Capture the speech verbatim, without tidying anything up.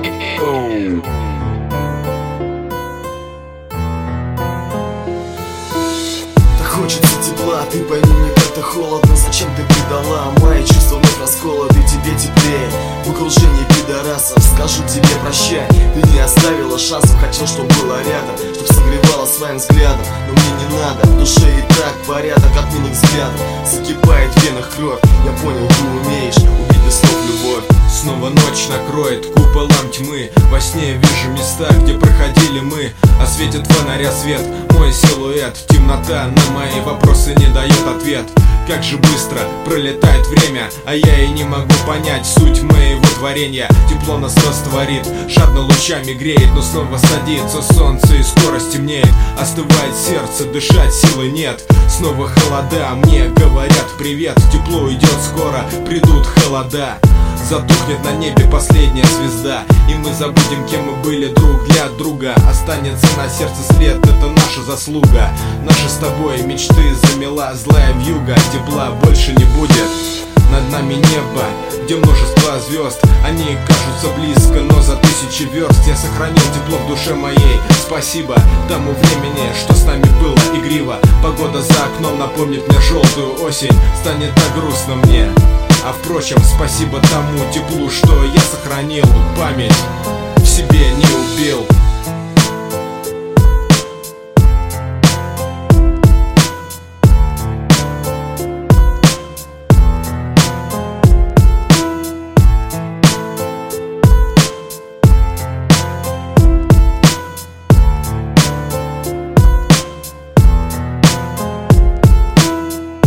Так хочется тепла, ты пойми, мне как-то холодно. Зачем ты предала? Мои чувства вновь расколоты, тебе теплее. В окружении пидорасов скажу тебе прощай. Ты не оставила шансов, хотел, чтоб была рядом, чтоб согревала своим взглядом. Но мне не надо, в душе и так порядок от милых взглядов. Закипает в венах кровь, я понял, ты умеешь убить без слов любовь. Снова ночь накроет куполом тьмы. Во сне вижу места, где проходили мы. Осветит фонаря свет, мой силуэт. Темнота на мои вопросы не дает ответ. Как же быстро пролетает время, а я и не могу понять суть моего творения. Тепло нас растворит, жадно лучами греет, но снова садится солнце и скоро стемнеет. Остывает сердце, дышать силы нет. Снова холода, мне говорят привет. Тепло уйдет скоро, придут холода. Затухнет на небе последняя звезда, и мы забудем, кем мы были друг для друга. Останется на сердце след, это наша заслуга. Наши с тобой мечты замела злая вьюга. Тепла больше не будет. Над нами небо, где множество звезд. Они кажутся близко, но за тысячи верст. Я сохранил тепло в душе моей. Спасибо тому времени, что с нами было игриво. Погода за окном напомнит мне желтую осень. Станет так грустно мне. А впрочем, спасибо тому теплу, что я сохранил. Память в себе не убил.